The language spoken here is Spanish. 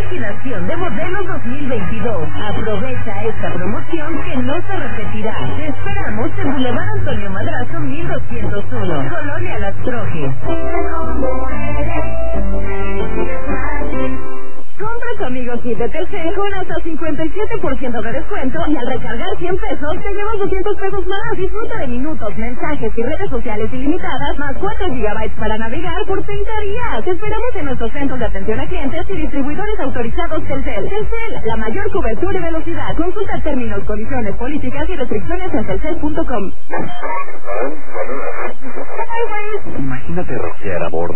liquidación de modelos 2022. Aprovecha esta promoción que no se repetirá. Te esperamos en Boulevard Antonio Madrazo 1201, Colonia Las Trojes. Compra tu amigo kit de Telcel con hasta 57% de descuento y al recargar 100 pesos te llevas 200 pesos más. Disfruta de minutos, mensajes y redes sociales ilimitadas más 4 gigabytes para navegar por 30 días. Te esperamos en nuestros centros de atención a clientes y distribuidores autorizados Telcel. Telcel, la mayor cobertura y velocidad. Consulta términos, condiciones, políticas y restricciones en telcel.com. Imagínate rociar a bordo